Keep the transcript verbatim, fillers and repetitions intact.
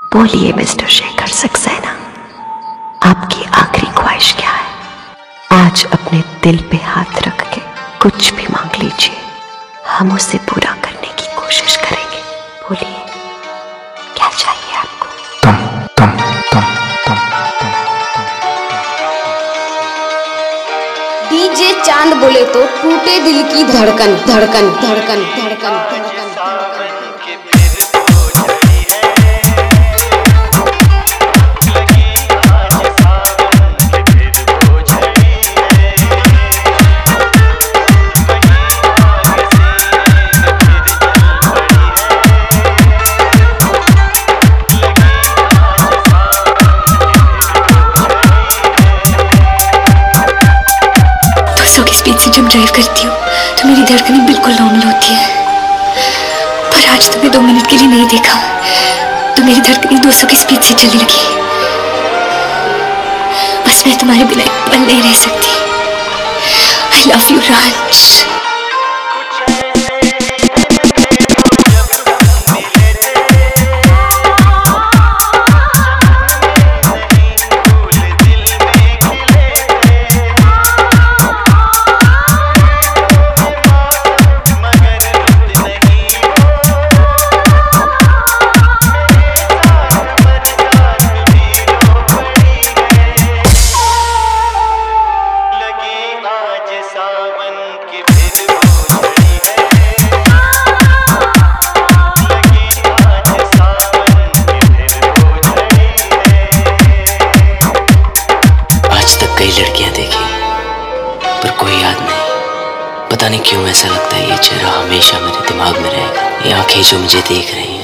बोलिए मिस्टर शेखर सक्सेना, आपकी आखिरी ख्वाहिश क्या है? आज अपने दिल पे हाथ रख के कुछ भी मांग लीजिए, हम उसे पूरा करने की कोशिश करेंगे। बोलिए, क्या चाहिए आपको? तुम तुम तुम तुम तुम डीजे चांद बोले तो टूटे दिल की धड़कन धड़कन धड़कन धड़कन धड़कन से जब ड्राइव करती हूँ तो मेरी धड़कनें बिल्कुल नॉर्मल होती है, पर आज तुम्हें दो मिनट के लिए नहीं देखा तो मेरी धड़कनें दो सौ की स्पीड से चलने लगी। बस मैं तुम्हारे बिना एक पल नहीं रह सकती। I love you Raj. कई लड़कियां देखी पर कोई याद नहीं। पता नहीं क्यों ऐसा लगता है ये चेहरा हमेशा मेरे दिमाग में रहेगा। ये आंखें जो मुझे देख रही हैं